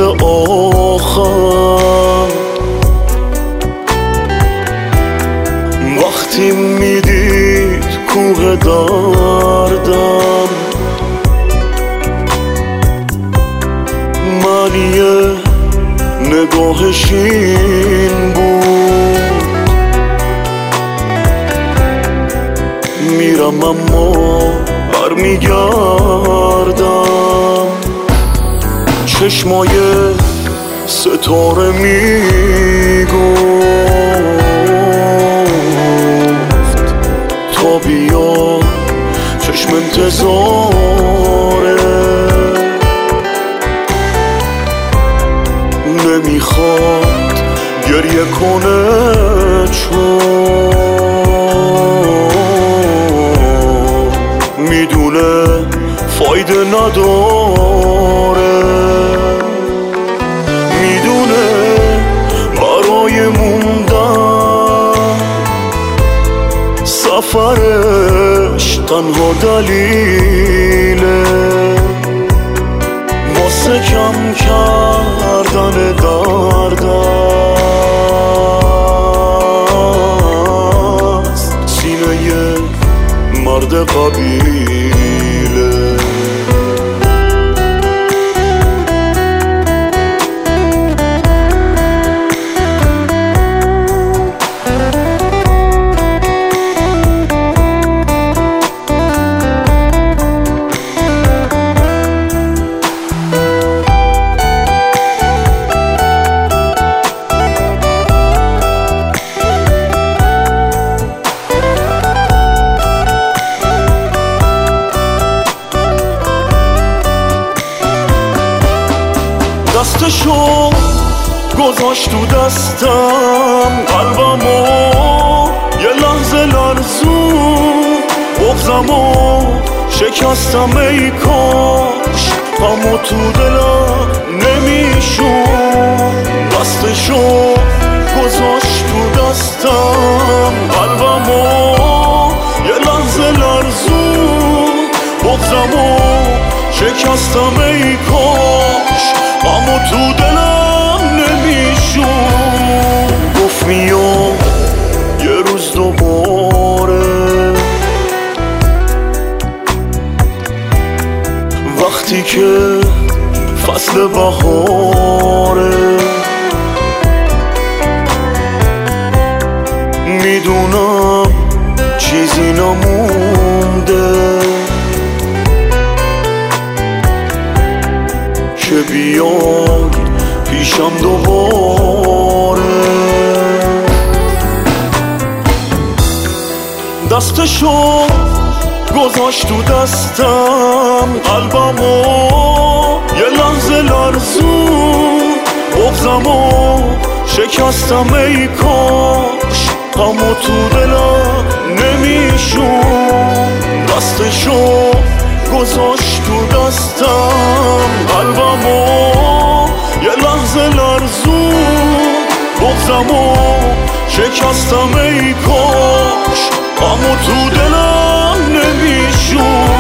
آخر وقتی میدید کوه دردم معنی نگاهش این بود میرم اما برمیگردم چشمای ستاره میگفت تا بیا چشم انتظاره نمیخواد گریه کنه چون میدونه فایده نداره میدونه برای موندن سفرش تنها دلیله واسه کم کردن دردست سینه مرد قبیله دستشو گذاشت تو دستم قلبمو یه لحظه لرزون بغضمو شکستم ای کاش غمو تو دلم نمیشون دستشو گذاشت تو دستم قلبمو یه لحظه لرزون بغضمو شکستم ای کاش غمو تو دلم نمیشون گفت میام یه روز دوباره وقتی که فصل بهاره میدونم چیزی نمونده که بیاد پیشم دوباره دستشو گذاشت تو دستم قلبمو یه لحظه لرزون بغضمو شکستم ای کاش غمو تو دلم نمیشون دستشو گذاشت تو دستم قلبمو یه لحظه لرزون بغضمو شکستم ای کاش غمو تو دلم نمیشون